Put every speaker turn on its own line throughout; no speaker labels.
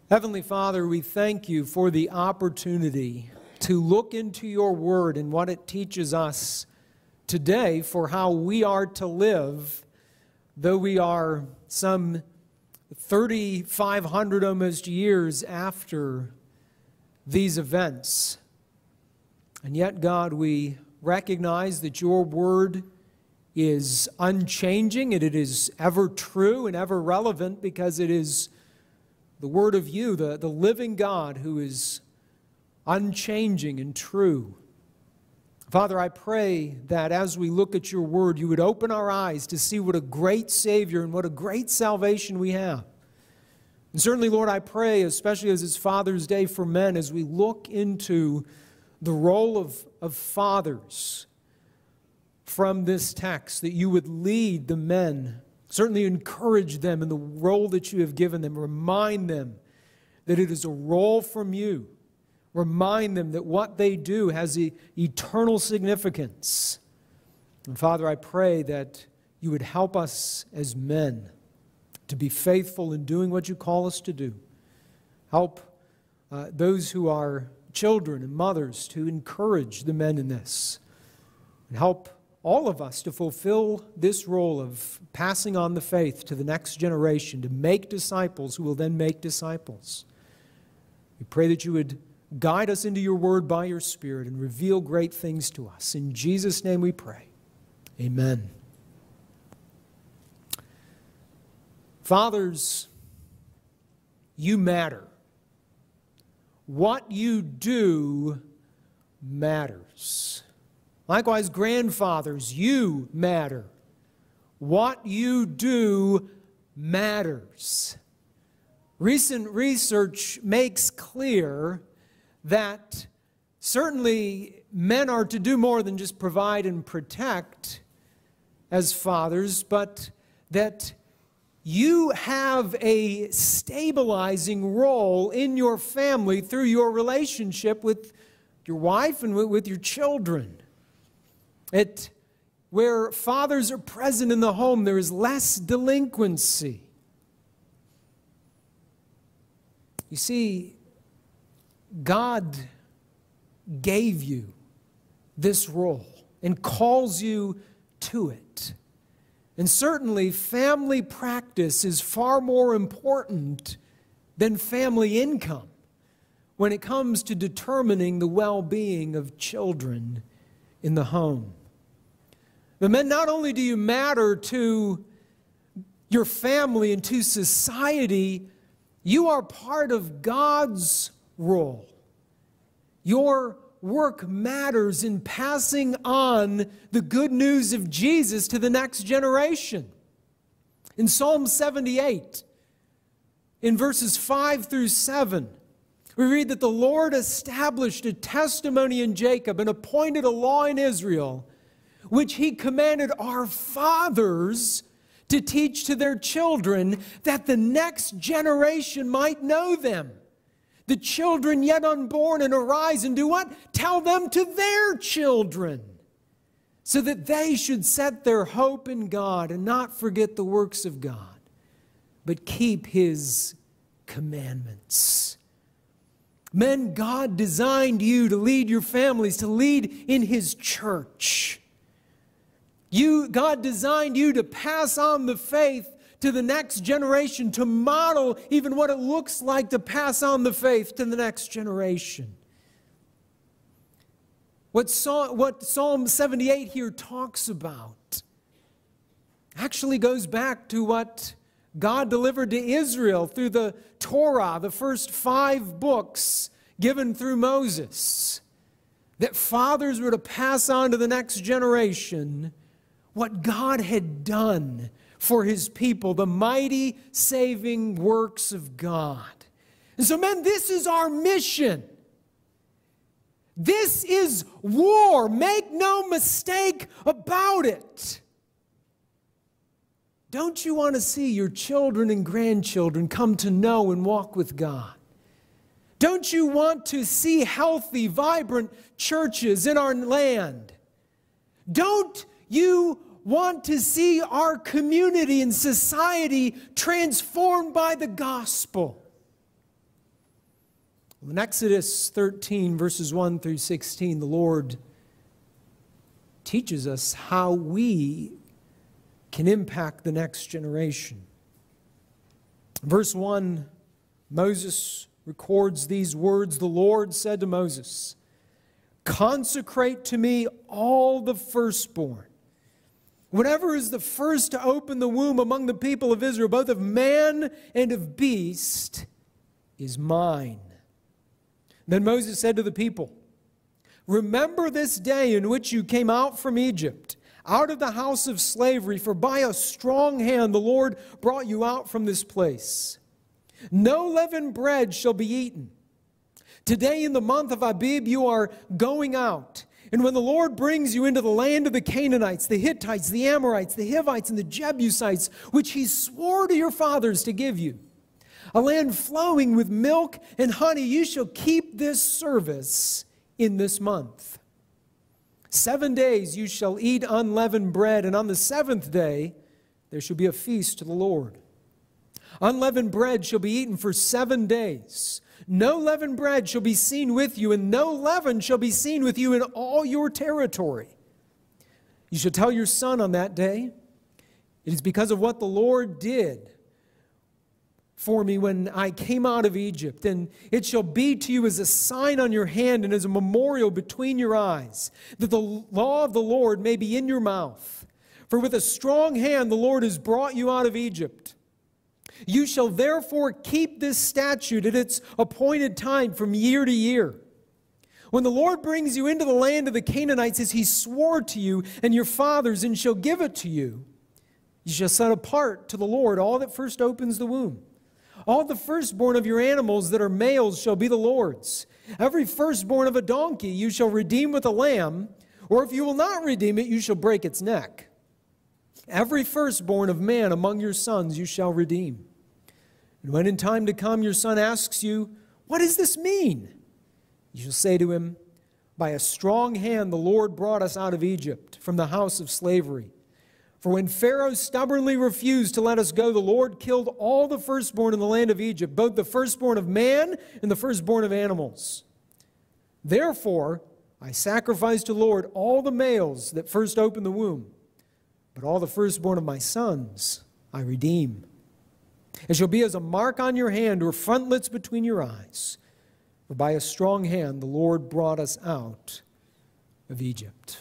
Heavenly Father, we thank you for the opportunity to look into your word and what it teaches us today for how we are to live, though we are some 3,500 almost years after these events. And yet, God, we recognize that your word is unchanging and it is ever true and ever relevant because it is the word of you, the living God who is unchanging and true. Father, I pray that as we look at your word, you would open our eyes to see what a great Savior and what a great salvation we have. And certainly, Lord, I pray, especially as it's Father's Day for men, as we look into the role of fathers from this text, that you would lead the men, certainly encourage them in the role that you have given them. Remind them that it is a role from you. Remind them that what they do has eternal significance. And Father, I pray that you would help us as men to be faithful in doing what you call us to do. Help those who are children and mothers to encourage the men in this. And help all of us to fulfill this role of passing on the faith to the next generation, to make disciples who will then make disciples. We pray that you would guide us into your word by your Spirit and reveal great things to us. In Jesus' name we pray. Amen. Fathers, you matter. What you do matters. Likewise, grandfathers, you matter. What you do matters. Recent research makes clear that certainly men are to do more than just provide and protect as fathers, but that you have a stabilizing role in your family through your relationship with your wife and with your children. Where fathers are present in the home, there is less delinquency. You see, God gave you this role and calls you to it. And certainly, family practice is far more important than family income when it comes to determining the well-being of children in the home. But men, not only do you matter to your family and to society, you are part of God's role. Your work matters in passing on the good news of Jesus to the next generation. In Psalm 78, in verses 5 through 7, we read that the Lord established a testimony in Jacob and appointed a law in Israel, which he commanded our fathers to teach to their children, that the next generation might know them. The children yet unborn, and arise and do what? Tell them to their children, so that they should set their hope in God and not forget the works of God, but keep his commandments. Men, God designed you to lead your families, to lead in his church. God designed you to pass on the faith to the next generation, to model even what it looks like to pass on the faith to the next generation. What Psalm 78 here talks about actually goes back to what God delivered to Israel through the Torah, the first 5 books given through Moses, that fathers were to pass on to the next generation what God had done for his people, the mighty saving works of God. And so, men, this is our mission. This is war. Make no mistake about it. Don't you want to see your children and grandchildren come to know and walk with God? Don't you want to see healthy, vibrant churches in our land? Don't you want to see our community and society transformed by the gospel? In Exodus 13, verses 1 through 16, the Lord teaches us how we can impact the next generation. Verse 1, Moses records these words. The Lord said to Moses, "Consecrate to me all the firstborn. Whatever is the first to open the womb among the people of Israel, both of man and of beast, is mine." Then Moses said to the people, "Remember this day in which you came out from Egypt, out of the house of slavery, for by a strong hand the Lord brought you out from this place. No leavened bread shall be eaten. Today in the month of Abib you are going out. And when the Lord brings you into the land of the Canaanites, the Hittites, the Amorites, the Hivites, and the Jebusites, which he swore to your fathers to give you, a land flowing with milk and honey, you shall keep this service in this month. 7 days you shall eat unleavened bread, and on the seventh day there shall be a feast to the Lord. Unleavened bread shall be eaten for 7 days. No leavened bread shall be seen with you, and no leaven shall be seen with you in all your territory. You shall tell your son on that day, it is because of what the Lord did for me when I came out of Egypt. And it shall be to you as a sign on your hand and as a memorial between your eyes, that the law of the Lord may be in your mouth. For with a strong hand the Lord has brought you out of Egypt. You shall therefore keep this statute at its appointed time from year to year. When the Lord brings you into the land of the Canaanites, as he swore to you and your fathers, and shall give it to you, you shall set apart to the Lord all that first opens the womb. All the firstborn of your animals that are males shall be the Lord's. Every firstborn of a donkey you shall redeem with a lamb, or if you will not redeem it, you shall break its neck. Every firstborn of man among your sons you shall redeem. And when in time to come your son asks you, what does this mean? You shall say to him, by a strong hand the Lord brought us out of Egypt, from the house of slavery. For when Pharaoh stubbornly refused to let us go, the Lord killed all the firstborn in the land of Egypt, both the firstborn of man and the firstborn of animals. Therefore, I sacrifice to the Lord all the males that first open the womb, but all the firstborn of my sons I redeem. It shall be as a mark on your hand or frontlets between your eyes. For by a strong hand the Lord brought us out of Egypt.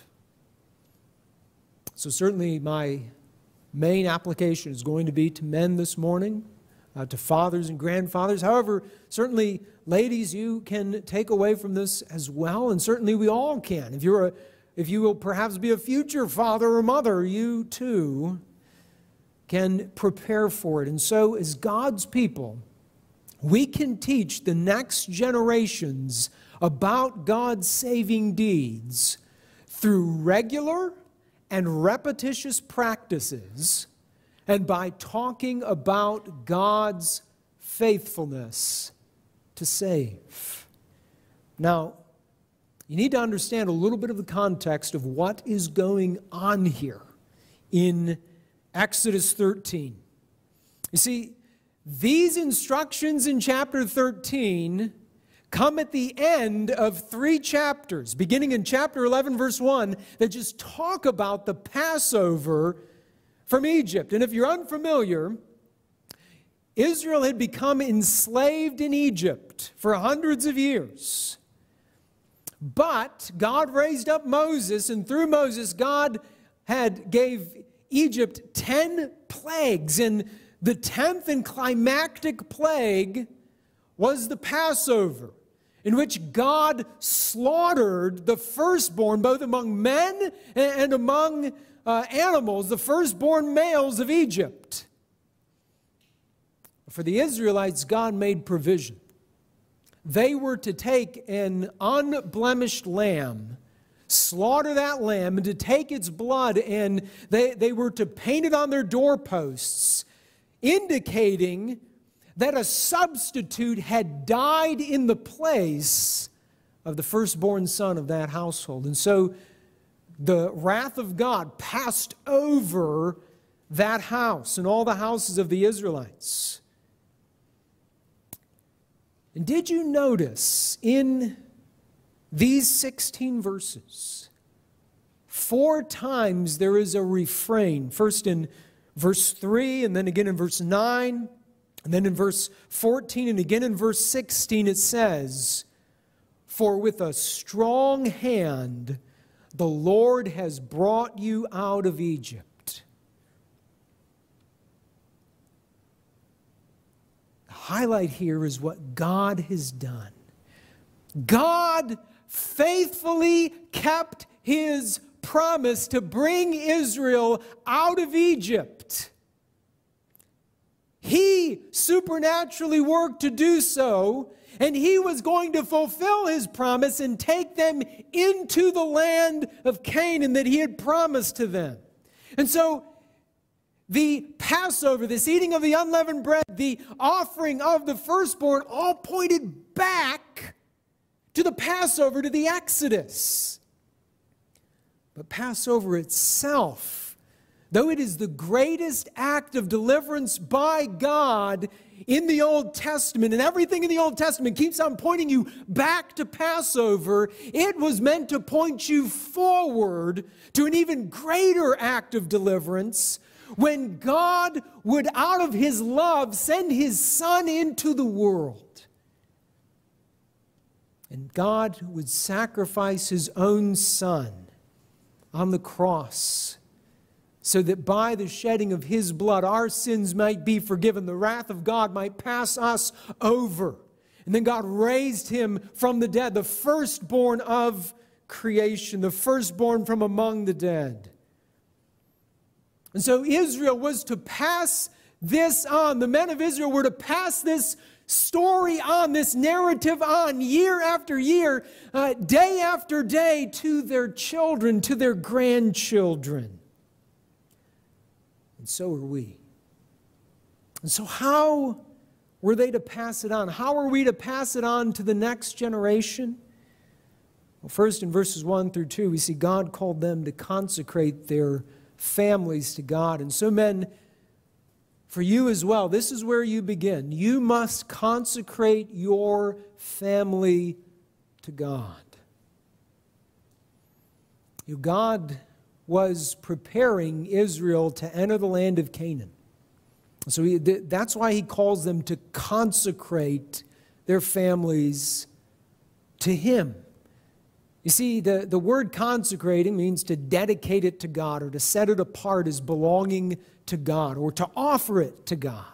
So certainly my main application is going to be to men this morning, to fathers and grandfathers. However, certainly ladies, you can take away from this as well, and certainly we all can. If you will perhaps be a future father or mother, you too can prepare for it. And so as God's people, we can teach the next generations about God's saving deeds through regular and repetitious practices, and by talking about God's faithfulness to save. Now, you need to understand a little bit of the context of what is going on here in Exodus 13. You see, these instructions in chapter 13 come at the end of 3 chapters, beginning in chapter 11, verse 1, that just talk about the Passover from Egypt. And if you're unfamiliar, Israel had become enslaved in Egypt for hundreds of years. But God raised up Moses, and through Moses, God gave Egypt 10 plagues, and the 10th and climactic plague was the Passover, in which God slaughtered the firstborn, both among men and among animals, the firstborn males of Egypt. For the Israelites, God made provision. They were to take an unblemished lamb, slaughter that lamb, and to take its blood, and they were to paint it on their doorposts, indicating that a substitute had died in the place of the firstborn son of that household. And so the wrath of God passed over that house and all the houses of the Israelites. And did you notice in these 16 verses, 4 times there is a refrain. First in verse 3, and then again in verse 9, and then in verse 14, and again in verse 16 it says, "For with a strong hand the Lord has brought you out of Egypt." The highlight here is what God has done. God faithfully kept His promise to bring Israel out of Egypt. He supernaturally worked to do so, and He was going to fulfill His promise and take them into the land of Canaan that He had promised to them. And so the Passover, this eating of the unleavened bread, the offering of the firstborn, all pointed back to the Passover, to the Exodus. But Passover itself, though it is the greatest act of deliverance by God in the Old Testament, and everything in the Old Testament keeps on pointing you back to Passover, it was meant to point you forward to an even greater act of deliverance when God would, out of His love, send His Son into the world. And God would sacrifice His own Son on the cross, so that by the shedding of His blood, our sins might be forgiven. The wrath of God might pass us over. And then God raised Him from the dead, the firstborn of creation, the firstborn from among the dead. And so Israel was to pass this on. The men of Israel were to pass this story on, this narrative on, year after year, day after day, to their children, to their grandchildren. And so are we. And so how were they to pass it on? How are we to pass it on to the next generation? Well, first in verses 1 through 2, we see God called them to consecrate their families to God. And so men, for you as well, this is where you begin. You must consecrate your family to God. God was preparing Israel to enter the land of Canaan. So that's why He calls them to consecrate their families to Him. You see, the word consecrating means to dedicate it to God, or to set it apart as belonging to God, or to offer it to God.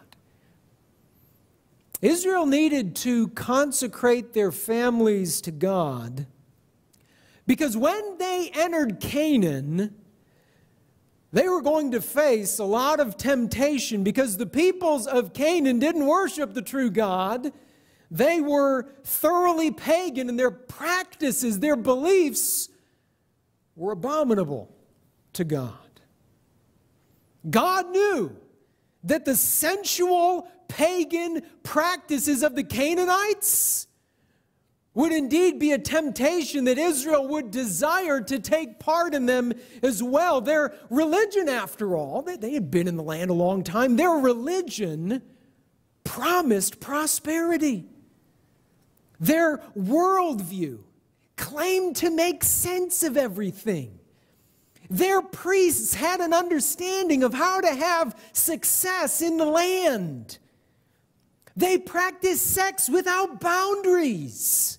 Israel needed to consecrate their families to God because when they entered Canaan, they were going to face a lot of temptation because the peoples of Canaan didn't worship the true God. They were thoroughly pagan, and their practices, their beliefs were abominable to God. God knew that the sensual pagan practices of the Canaanites would indeed be a temptation that Israel would desire to take part in them as well. Their religion, after all, they had been in the land a long time, their religion promised prosperity. Their worldview claimed to make sense of everything. Their priests had an understanding of how to have success in the land. They practiced sex without boundaries.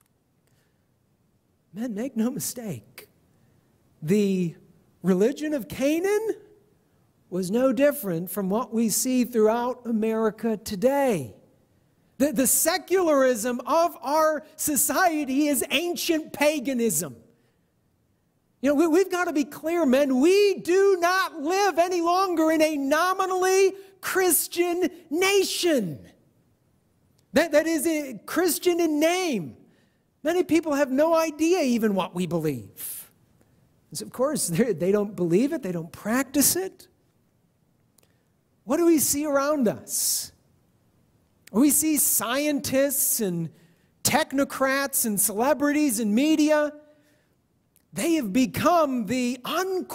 Men, make no mistake. The religion of Canaan was no different from what we see throughout America today. The secularism of our society is ancient paganism. You know, we've got to be clear, men. We do not live any longer in a nominally Christian nation. That is a Christian in name. Many people have no idea even what we believe. So of course, they don't believe it. They don't practice it. What do we see around us? We see scientists and technocrats and celebrities and media. They have become the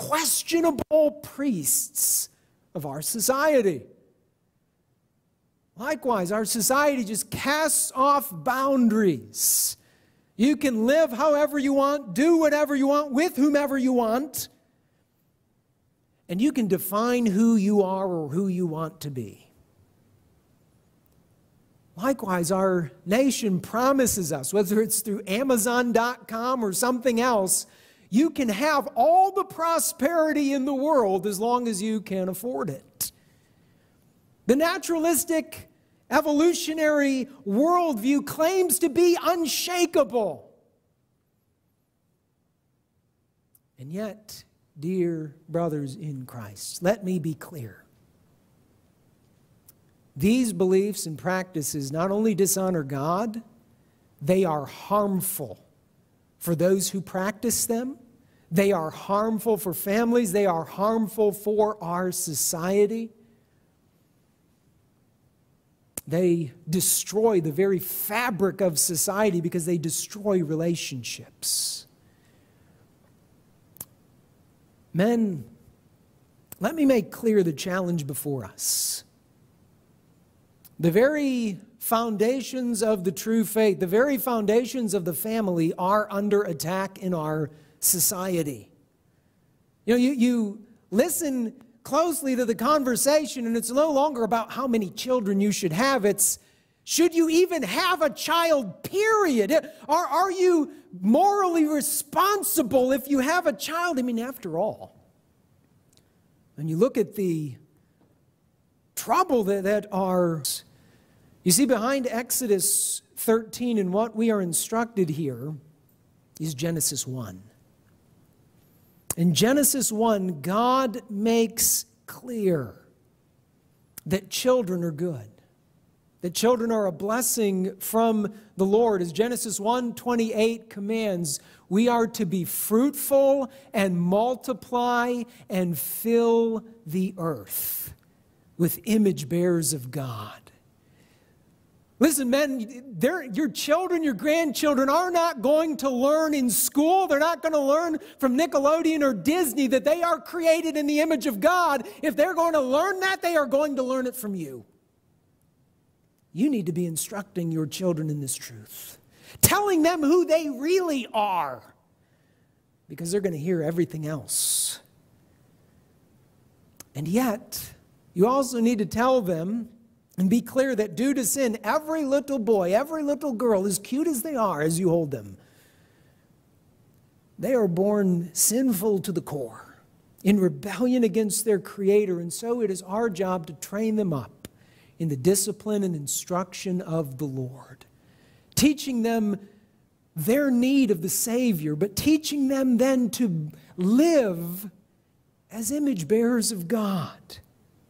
unquestionable priests of our society. Likewise, our society just casts off boundaries. You can live however you want, do whatever you want, with whomever you want, and you can define who you are or who you want to be. Likewise, our nation promises us, whether it's through Amazon.com or something else, you can have all the prosperity in the world as long as you can afford it. The naturalistic, evolutionary worldview claims to be unshakable. And yet, dear brothers in Christ, let me be clear. These beliefs and practices not only dishonor God, they are harmful for those who practice them. They are harmful for families. They are harmful for our society. They destroy the very fabric of society because they destroy relationships. Men, let me make clear the challenge before us. The very foundations of the true faith, the very foundations of the family are under attack in our society. You listen closely to the conversation, and it's no longer about how many children you should have. It's, should you even have a child, period? Are you morally responsible if you have a child? I mean, after all, when you look at the trouble that are... You see, behind Exodus 13 and what we are instructed here is Genesis 1. In Genesis 1, God makes clear that children are good, that children are a blessing from the Lord. As Genesis 1:28 commands, we are to be fruitful and multiply and fill the earth with image bearers of God. Listen, men, your children, your grandchildren are not going to learn in school. They're not going to learn from Nickelodeon or Disney that they are created in the image of God. If they're going to learn that, they are going to learn it from you. You need to be instructing your children in this truth, telling them who they really are, because they're going to hear everything else. And yet, you also need to tell them and be clear that due to sin, every little boy, every little girl, as cute as they are as you hold them, they are born sinful to the core, in rebellion against their Creator. And so it is our job to train them up in the discipline and instruction of the Lord, teaching them their need of the Savior, but teaching them then to live as image bearers of God.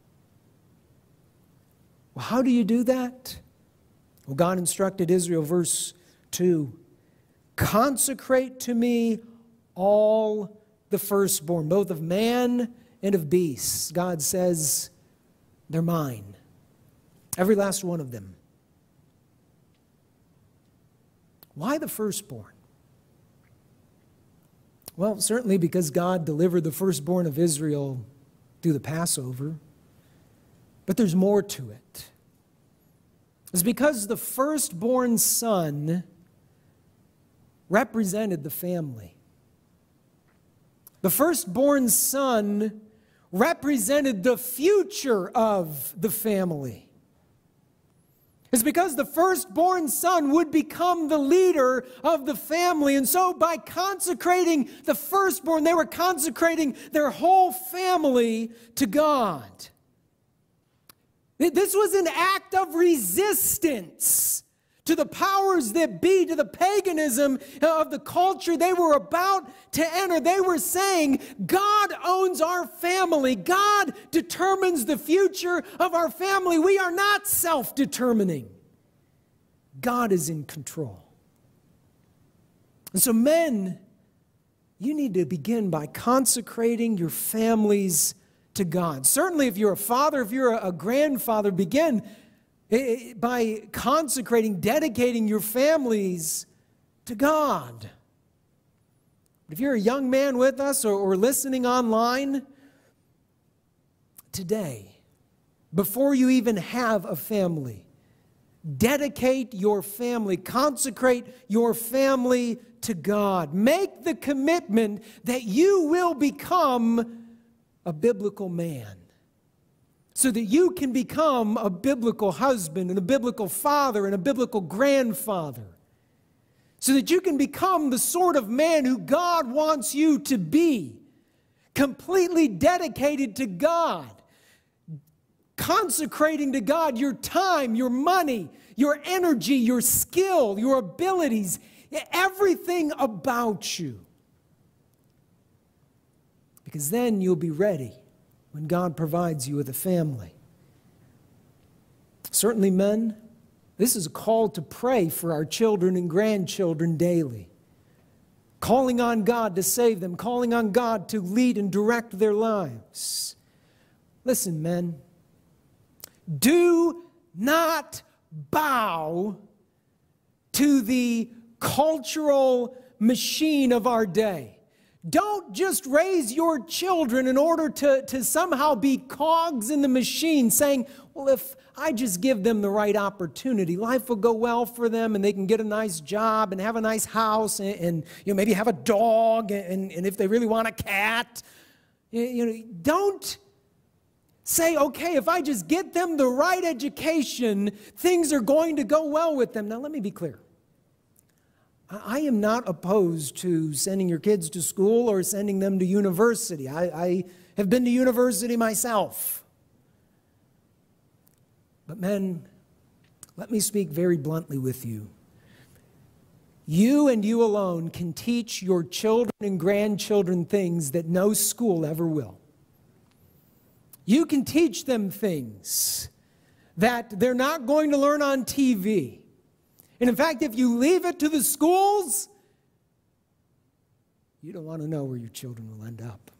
Well, how do you do that? Well, God instructed Israel, verse 2, consecrate to me all the firstborn, both of man and of beasts. God says, they're mine. Every last one of them. Why the firstborn? Well, certainly because God delivered the firstborn of Israel through the Passover. But there's more to it. It's because the firstborn son represented the family. The firstborn son represented the future of the family. It's because the firstborn son would become the leader of the family. And so by consecrating the firstborn, they were consecrating their whole family to God. This was an act of resistance to the powers that be, to the paganism of the culture they were about to enter. They were saying, God owns our family. God determines the future of our family. We are not self-determining. God is in control. And so men, you need to begin by consecrating your families to God. Certainly if you're a father, if you're a grandfather, begin by consecrating, dedicating your families to God. If you're a young man with us or listening online, today, before you even have a family. Dedicate your family, consecrate your family to God. Make the commitment that you will become a biblical man, so that you can become a biblical husband and a biblical father and a biblical grandfather, so that you can become the sort of man who God wants you to be, completely dedicated to God, consecrating to God your time, your money, your energy, your skill, your abilities, everything about you. Because then you'll be ready when God provides you with a family. Certainly, men, this is a call to pray for our children and grandchildren daily. Calling on God to save them, calling on God to lead and direct their lives. Listen, men, do not bow to the cultural machine of our day. Don't just raise your children in order to somehow be cogs in the machine, saying, well, if I just give them the right opportunity, life will go well for them and they can get a nice job and have a nice house and maybe have a dog and if they really want a cat. Don't say, okay, if I just get them the right education, things are going to go well with them. Now, let me be clear. I am not opposed to sending your kids to school or sending them to university. I have been to university myself. But men, let me speak very bluntly with you. You and you alone can teach your children and grandchildren things that no school ever will. You can teach them things that they're not going to learn on TV. And in fact, if you leave it to the schools, you don't want to know where your children will end up.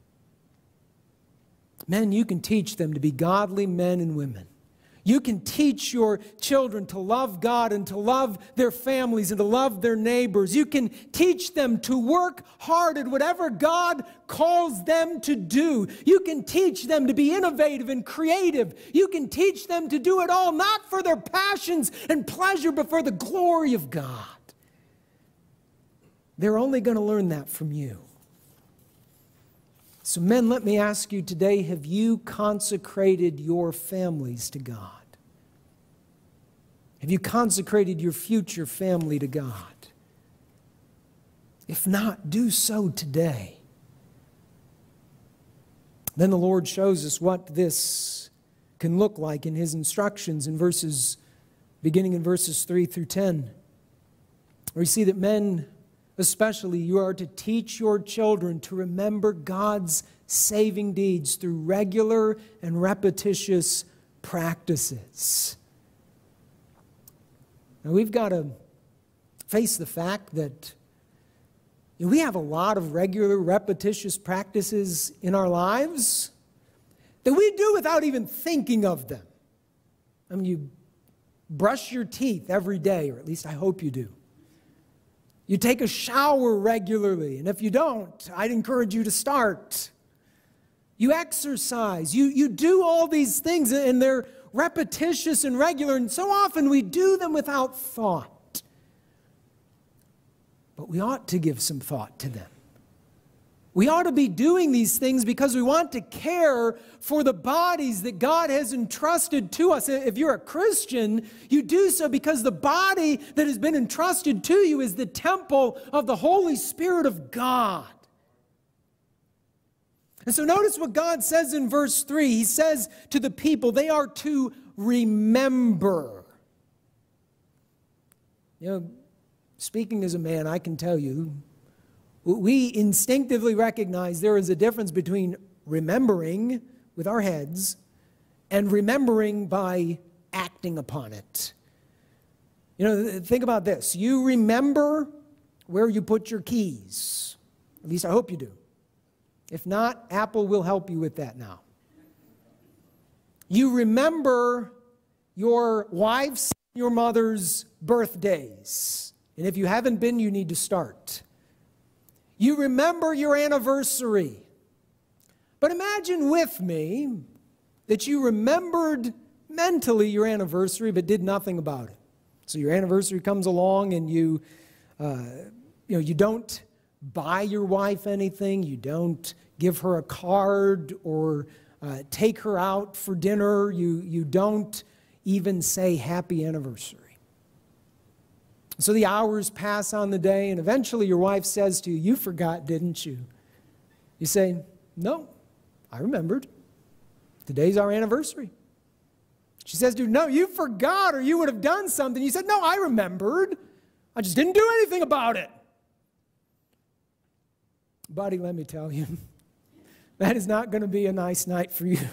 Men, you can teach them to be godly men and women. You can teach your children to love God and to love their families and to love their neighbors. You can teach them to work hard at whatever God calls them to do. You can teach them to be innovative and creative. You can teach them to do it all, not for their passions and pleasure, but for the glory of God. They're only going to learn that from you. So men, let me ask you today, have you consecrated your families to God? Have you consecrated your future family to God? If not, do so today. Then the Lord shows us what this can look like in His instructions beginning in verses 3 through 10. Where we see that men, especially, you are to teach your children to remember God's saving deeds through regular and repetitious practices. Now, we've got to face the fact that we have a lot of regular, repetitious practices in our lives that we do without even thinking of them. I mean, you brush your teeth every day, or at least I hope you do. You take a shower regularly, and if you don't, I'd encourage you to start. You exercise. You do all these things, and they're repetitious and regular, and so often we do them without thought. But we ought to give some thought to them. We ought to be doing these things because we want to care for the bodies that God has entrusted to us. If you're a Christian, you do so because the body that has been entrusted to you is the temple of the Holy Spirit of God. And so notice what God says in verse 3. He says to the people, they are to remember. Speaking as a man, I can tell you, we instinctively recognize there is a difference between remembering with our heads and remembering by acting upon it. Think about this. You remember where you put your keys. At least I hope you do. If not, Apple will help you with that now. You remember your wife's, your mother's birthdays. And if you haven't been, you need to start. You remember your anniversary. But imagine with me that you remembered mentally your anniversary but did nothing about it. So your anniversary comes along and you don't buy your wife anything, you don't give her a card or take her out for dinner, you don't even say happy anniversary. So the hours pass on the day, and eventually your wife says to you, "You forgot, didn't you?" You say, "No, I remembered. Today's our anniversary." She says to you, "No, you forgot, or you would have done something." You said, "No, I remembered. I just didn't do anything about it." Buddy, let me tell you, that is not going to be a nice night for you.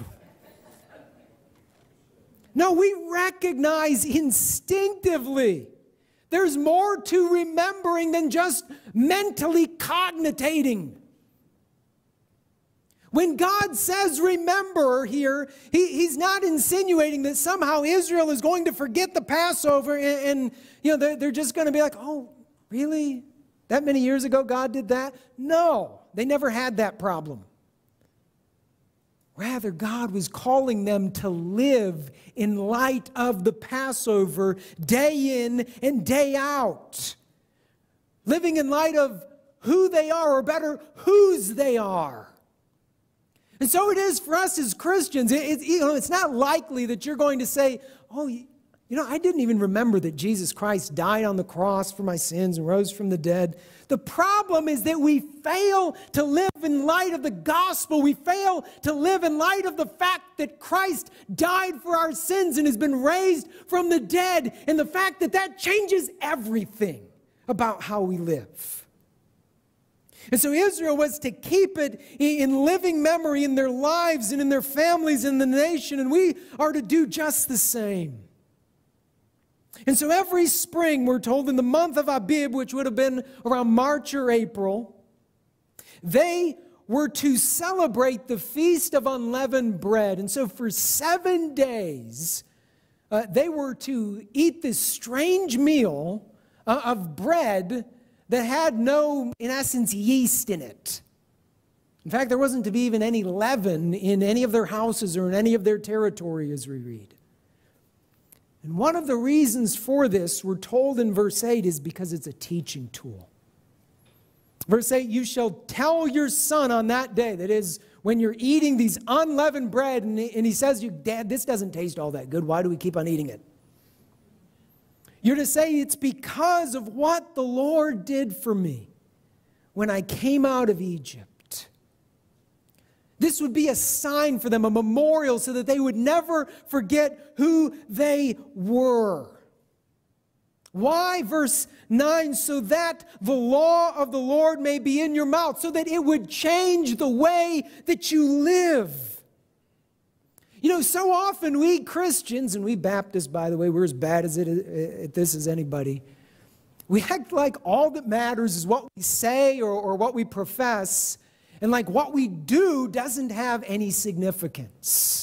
No, we recognize instinctively there's more to remembering than just mentally cogitating. When God says remember here, he's not insinuating that somehow Israel is going to forget the Passover and they're just going to be like, "Oh, really? That many years ago God did that?" No, they never had that problem. Rather, God was calling them to live in light of the Passover day in and day out. Living in light of who they are, or better, whose they are. And so it is for us as Christians. It's not likely that you're going to say, "Oh, I didn't even remember that Jesus Christ died on the cross for my sins and rose from the dead." The problem is that we fail to live in light of the gospel. We fail to live in light of the fact that Christ died for our sins and has been raised from the dead, and the fact that that changes everything about how we live. And so Israel was to keep it in living memory in their lives and in their families and the nation, and we are to do just the same. And so every spring, we're told in the month of Abib, which would have been around March or April, they were to celebrate the Feast of Unleavened Bread. And so for 7 days, they were to eat this strange meal of bread that had no, in essence, yeast in it. In fact, there wasn't to be even any leaven in any of their houses or in any of their territory, as we read. And one of the reasons for this, we're told in verse 8, is because it's a teaching tool. Verse 8, "You shall tell your son on that day," that is, when you're eating these unleavened bread, and he says to you, "Dad, this doesn't taste all that good. Why do we keep on eating it?" You're to say, "It's because of what the Lord did for me when I came out of Egypt." This would be a sign for them, a memorial, so that they would never forget who they were. Why? Verse 9, "So that the law of the Lord may be in your mouth," so that it would change the way that you live. So often we Christians, and we Baptists, by the way, we're as bad at this as anybody. We act like all that matters is what we say or what we profess, and like what we do doesn't have any significance.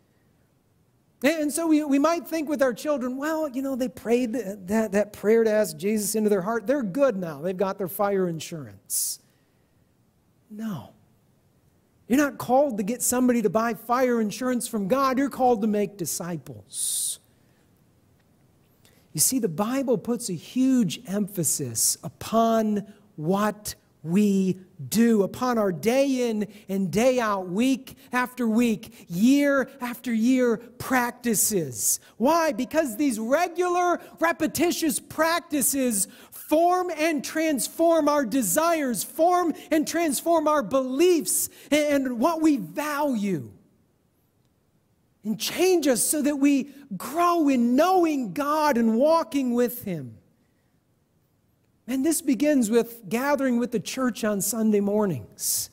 And so we might think with our children, "Well, they prayed that prayer to ask Jesus into their heart. They're good now. They've got their fire insurance." No. You're not called to get somebody to buy fire insurance from God. You're called to make disciples. You see, the Bible puts a huge emphasis upon what we do, upon our day in and day out, week after week, year after year practices. Why? Because these regular, repetitious practices form and transform our desires, form and transform our beliefs and what we value, and change us so that we grow in knowing God and walking with Him. And this begins with gathering with the church on Sunday mornings.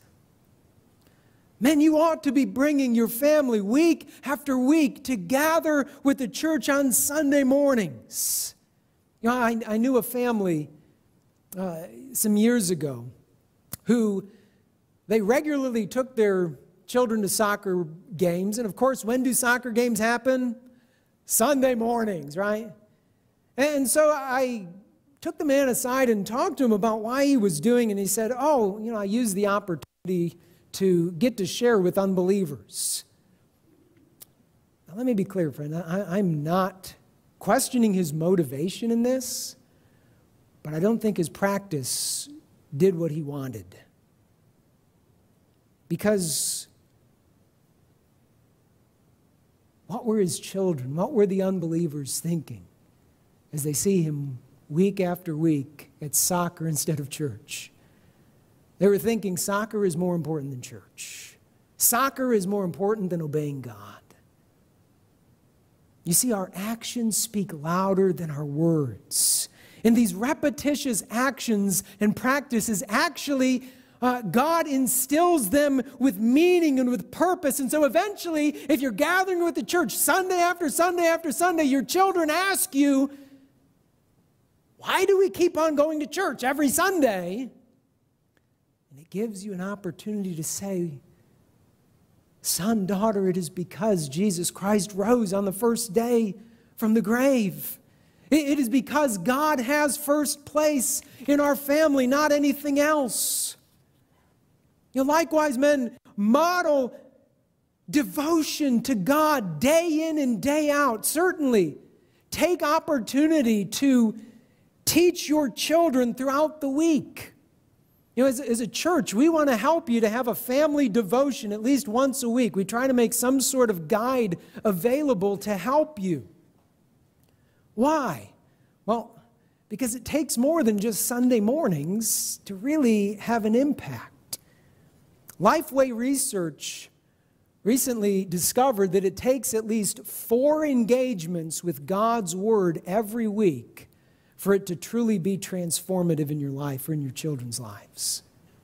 Men, you ought to be bringing your family week after week to gather with the church on Sunday mornings. I knew a family some years ago who they regularly took their children to soccer games. And of course, when do soccer games happen? Sunday mornings, right? And so I took the man aside and talked to him about why he was doing, and he said, I used the opportunity to get to share with unbelievers. Now, let me be clear, friend. I'm not questioning his motivation in this, but I don't think his practice did what he wanted. Because what were his children, what were the unbelievers thinking as they see him week after week at soccer instead of church? They were thinking soccer is more important than church. Soccer is more important than obeying God. You see, our actions speak louder than our words. And these repetitious actions and practices actually, God instills them with meaning and with purpose. And so eventually, if you're gathering with the church Sunday after Sunday after Sunday, your children ask you, why do we keep on going to church every Sunday? And it gives you an opportunity to say, son, daughter, it is because Jesus Christ rose on the first day from the grave. It is because God has first place in our family, not anything else. Likewise, men, model devotion to God day in and day out. Certainly, take opportunity to teach your children throughout the week. As a church, we want to help you to have a family devotion at least once a week. We try to make some sort of guide available to help you. Why? Well, because it takes more than just Sunday mornings to really have an impact. Lifeway Research recently discovered that it takes at least 4 engagements with God's Word every week for it to truly be transformative in your life or in your children's lives.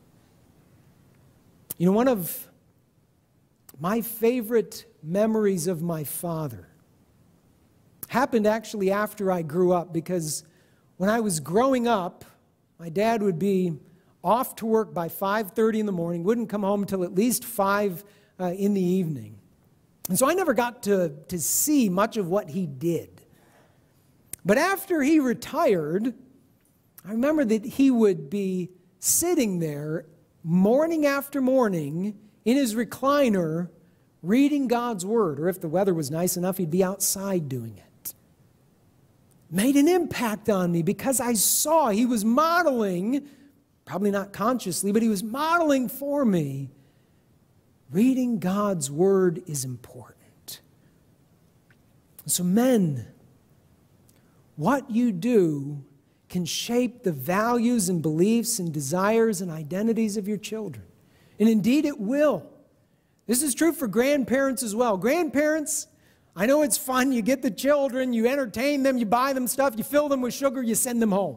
One of my favorite memories of my father happened actually after I grew up, because when I was growing up, my dad would be off to work by 5:30 in the morning, wouldn't come home until at least 5 in the evening. And so I never got to see much of what he did. But after he retired, I remember that he would be sitting there morning after morning in his recliner reading God's Word, or if the weather was nice enough, he'd be outside doing it. Made an impact on me because I saw he was modeling, probably not consciously, but he was modeling for me, reading God's Word is important. So men, what you do can shape the values and beliefs and desires and identities of your children. And indeed it will. This is true for grandparents as well. Grandparents, I know it's fun. You get the children, you entertain them, you buy them stuff, you fill them with sugar, you send them home.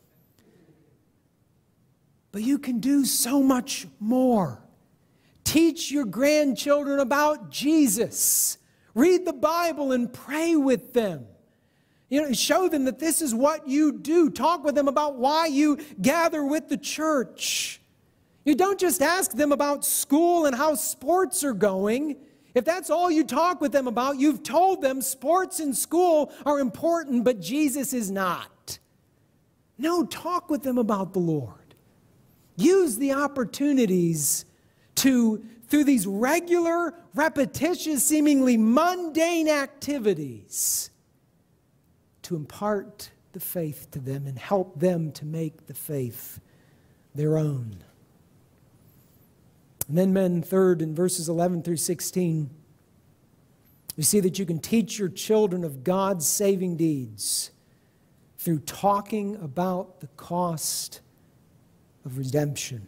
But you can do so much more. Teach your grandchildren about Jesus. Read the Bible and pray with them. Show them that this is what you do. Talk with them about why you gather with the church. You don't just ask them about school and how sports are going. If that's all you talk with them about, you've told them sports and school are important, but Jesus is not. No, talk with them about the Lord. Use the opportunities through these regular, repetitious, seemingly mundane activities, to impart the faith to them and help them to make the faith their own. And then, men, third, in verses 11 through 16, we see that you can teach your children of God's saving deeds through talking about the cost of redemption.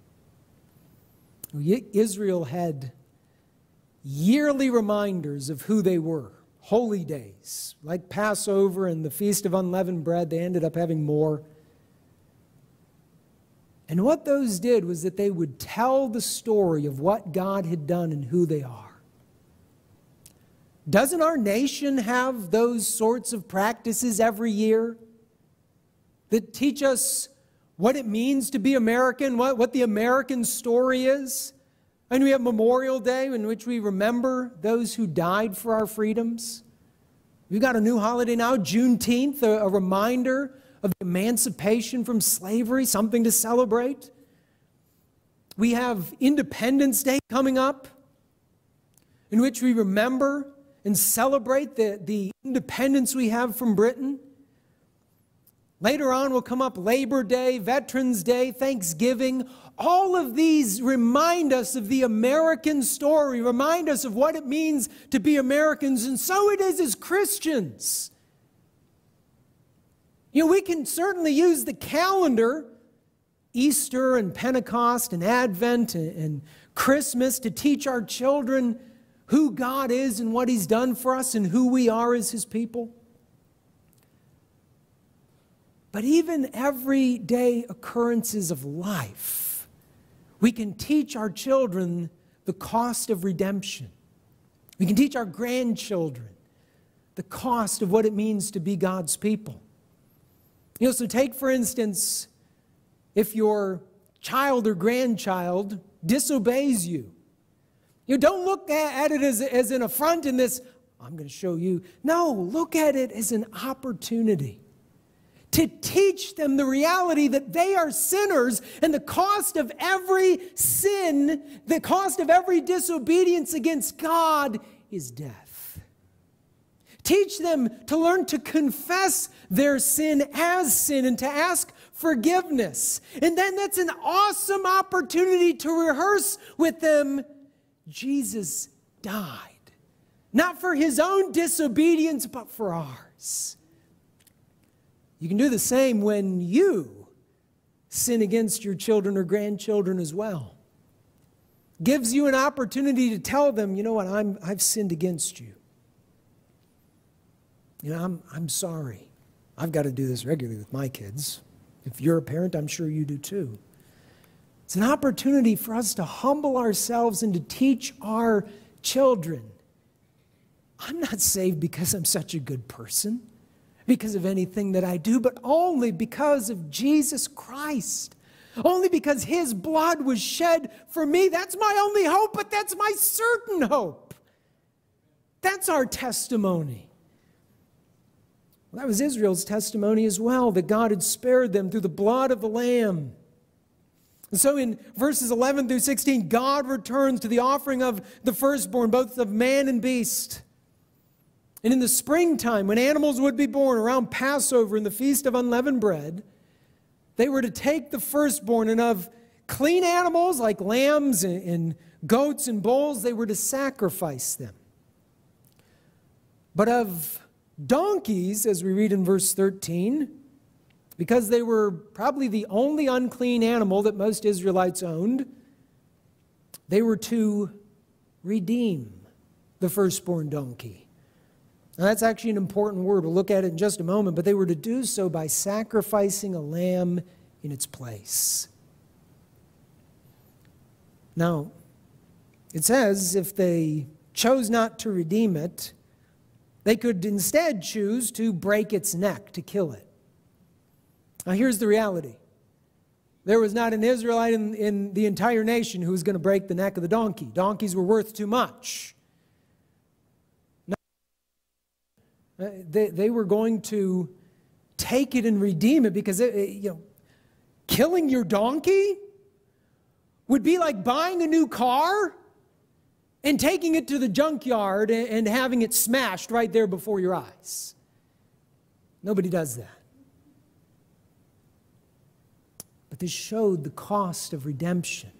Israel had yearly reminders of who they were. Holy days, like Passover and the Feast of Unleavened Bread. They ended up having more. And what those did was that they would tell the story of what God had done and who they are. Doesn't our nation have those sorts of practices every year that teach us what it means to be American, what the American story is? And we have Memorial Day, in which we remember those who died for our freedoms. We've got a new holiday now, Juneteenth, a reminder of the emancipation from slavery, something to celebrate. We have Independence Day coming up, in which we remember and celebrate the independence we have from Britain. Later on will come up Labor Day, Veterans Day, Thanksgiving. All of these remind us of the American story, remind us of what it means to be Americans, and so it is as Christians. You know, we can certainly use the calendar, Easter and Pentecost and Advent and Christmas, to teach our children who God is and what He's done for us and who we are as His people. But even everyday occurrences of life, we can teach our children the cost of redemption. We can teach our grandchildren the cost of what it means to be God's people. You know, so take, for instance, if your child or grandchild disobeys you. You don't look at it as an affront in this, I'm going to show you. No, look at it as an opportunity to teach them the reality that they are sinners, and the cost of every sin, the cost of every disobedience against God is death. Teach them to learn to confess their sin as sin and to ask forgiveness. And then that's an awesome opportunity to rehearse with them, Jesus died, not for His own disobedience, but for ours. You can do the same when you sin against your children or grandchildren as well. Gives you an opportunity to tell them, you know what, I've sinned against you. You know, I'm sorry. I've got to do this regularly with my kids. If you're a parent, I'm sure you do too. It's an opportunity for us to humble ourselves and to teach our children. I'm not saved because I'm such a good person, because of anything that I do, but only because of Jesus Christ. Only because His blood was shed for me. That's my only hope, but that's my certain hope. That's our testimony. Well, that was Israel's testimony as well, that God had spared them through the blood of the Lamb. And so in verses 11 through 16, God returns to the offering of the firstborn, both of man and beast. And in the springtime, when animals would be born around Passover and the Feast of Unleavened Bread, they were to take the firstborn, and of clean animals like lambs and goats and bulls, they were to sacrifice them. But of donkeys, as we read in verse 13, because they were probably the only unclean animal that most Israelites owned, they were to redeem the firstborn donkey. Now, that's actually an important word. We'll look at it in just a moment, but they were to do so by sacrificing a lamb in its place. Now, it says if they chose not to redeem it, they could instead choose to break its neck, to kill it. Now, here's the reality. There was not an Israelite in the entire nation who was going to break the neck of the donkey. Donkeys were worth too much. They were going to take it and redeem it because, killing your donkey would be like buying a new car and taking it to the junkyard and having it smashed right there before your eyes. Nobody does that. But this showed the cost of redemption.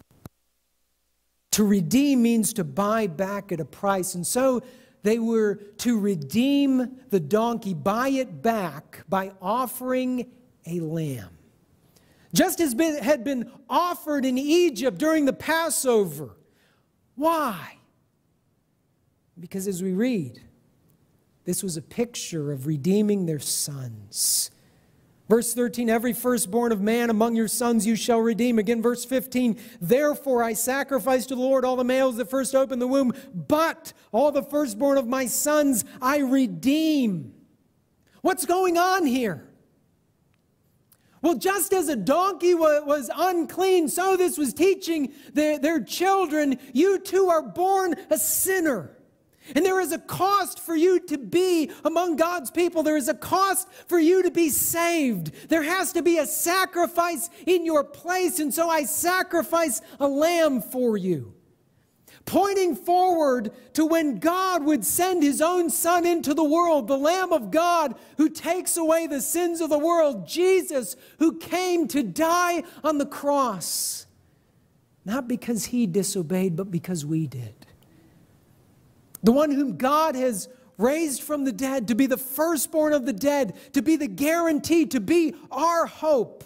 To redeem means to buy back at a price. And so they were to redeem the donkey, buy it back by offering a lamb. Just as had been offered in Egypt during the Passover. Why? Because as we read, this was a picture of redeeming their sons. Verse 13, every firstborn of man among your sons you shall redeem. Again, verse 15, therefore I sacrifice to the Lord all the males that first open the womb, but all the firstborn of my sons I redeem. What's going on here? Well, just as a donkey was unclean, so this was teaching their children, you too are born a sinner. And there is a cost for you to be among God's people. There is a cost for you to be saved. There has to be a sacrifice in your place. And so I sacrifice a lamb for you. pointing forward to when God would send His own Son into the world, the Lamb of God who takes away the sins of the world, Jesus who came to die on the cross, not because He disobeyed, but because we did. The one whom God has raised from the dead to be the firstborn of the dead, to be the guarantee, to be our hope.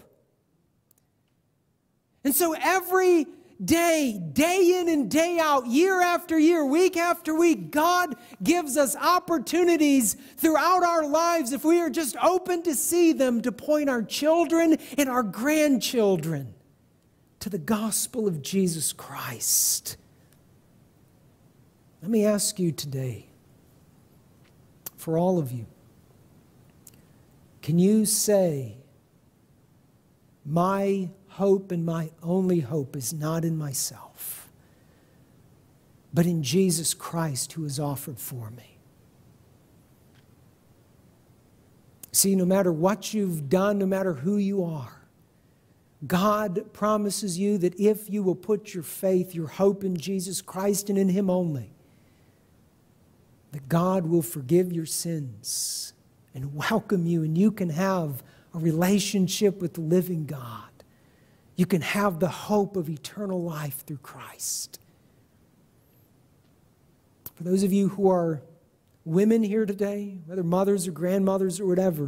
And so every day, day in and day out, year after year, week after week, God gives us opportunities throughout our lives, if we are just open to see them, to point our children and our grandchildren to the gospel of Jesus Christ. Let me ask you today, for all of you, can you say, my hope and my only hope is not in myself, but in Jesus Christ who is offered for me? See, no matter what you've done, no matter who you are, God promises you that if you will put your faith, your hope in Jesus Christ and in Him only, that God will forgive your sins and welcome you, and you can have a relationship with the living God. You can have the hope of eternal life through Christ. For those of you who are women here today, whether mothers or grandmothers or whatever,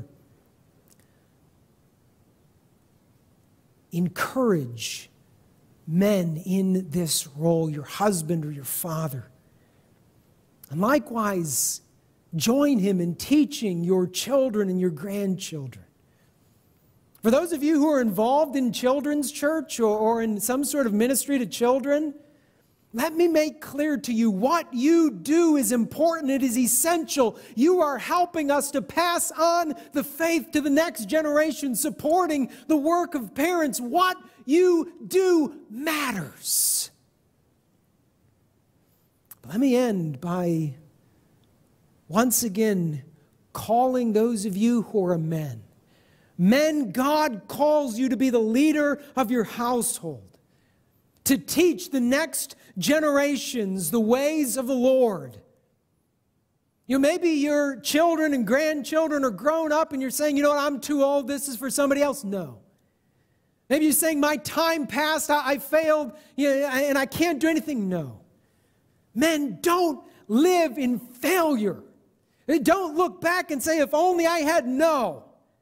encourage men in this role, your husband or your father. And likewise, join him in teaching your children and your grandchildren. For those of you who are involved in children's church or in some sort of ministry to children, let me make clear to you, what you do is important. It is essential. You are helping us to pass on the faith to the next generation, supporting the work of parents. What you do matters. Let me end by once again calling those of you who are men. Men, God calls you to be the leader of your household, to teach the next generations the ways of the Lord. You know, maybe your children and grandchildren are grown up and you're saying, you know what, I'm too old, this is for somebody else. No. Maybe you're saying, my time passed, I failed, and I can't do anything. No. Men, don't live in failure. Don't look back and say, if only I had. No.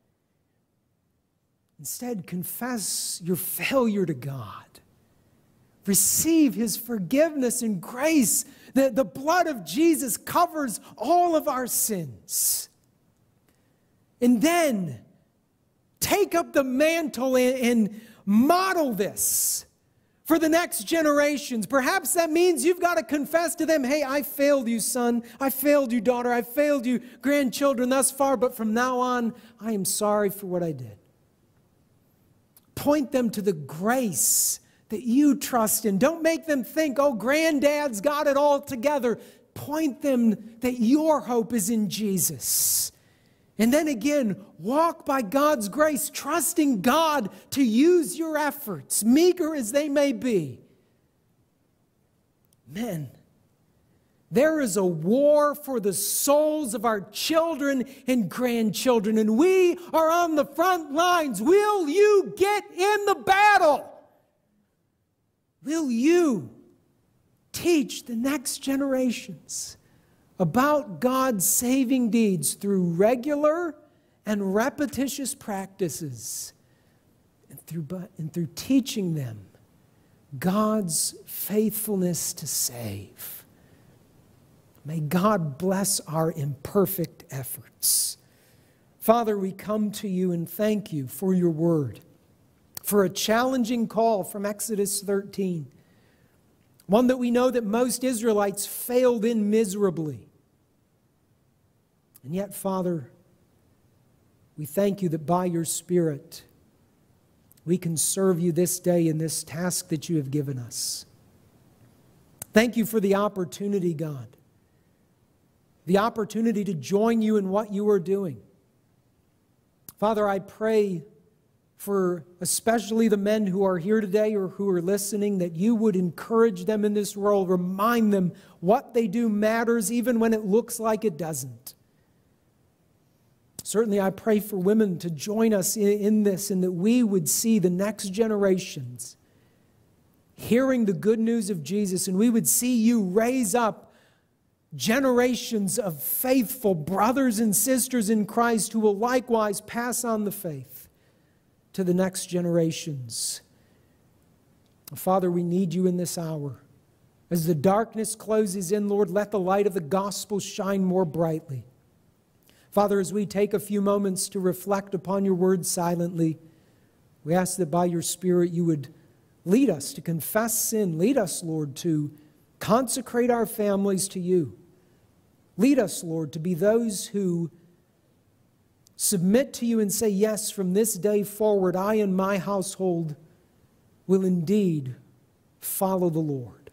Instead, confess your failure to God. Receive His forgiveness and grace. The blood of Jesus covers all of our sins. And then take up the mantle and model this for the next generations. Perhaps that means you've got to confess to them, hey, I failed you, son. I failed you, daughter. I failed you, grandchildren, thus far. But from now on, I am sorry for what I did. Point them to the grace that you trust in. Don't make them think, oh, granddad's got it all together. Point them that your hope is in Jesus. And then again, walk by God's grace, trusting God to use your efforts, meager as they may be. Men, there is a war for the souls of our children and grandchildren, and we are on the front lines. Will you get in the battle? Will you teach the next generations about God's saving deeds through regular and repetitious practices, and through teaching them God's faithfulness to save? May God bless our imperfect efforts. Father, we come to you and thank you for your word, for a challenging call from Exodus 13, one that we know that most Israelites failed in miserably. And yet, Father, we thank you that by your Spirit, we can serve you this day in this task that you have given us. Thank you for the opportunity, God, the opportunity to join you in what you are doing. Father, I pray for especially the men who are here today or who are listening, that you would encourage them in this role, remind them what they do matters even when it looks like it doesn't. Certainly I pray for women to join us in this, and that we would see the next generations hearing the good news of Jesus, and we would see you raise up generations of faithful brothers and sisters in Christ who will likewise pass on the faith to the next generations. Father, we need you in this hour. As the darkness closes in, Lord, let the light of the gospel shine more brightly. Father, as we take a few moments to reflect upon your word silently, we ask that by your Spirit you would lead us to confess sin. Lead us, Lord, to consecrate our families to you. Lead us, Lord, to be those who submit to you and say, yes, from this day forward, I and my household will indeed follow the Lord.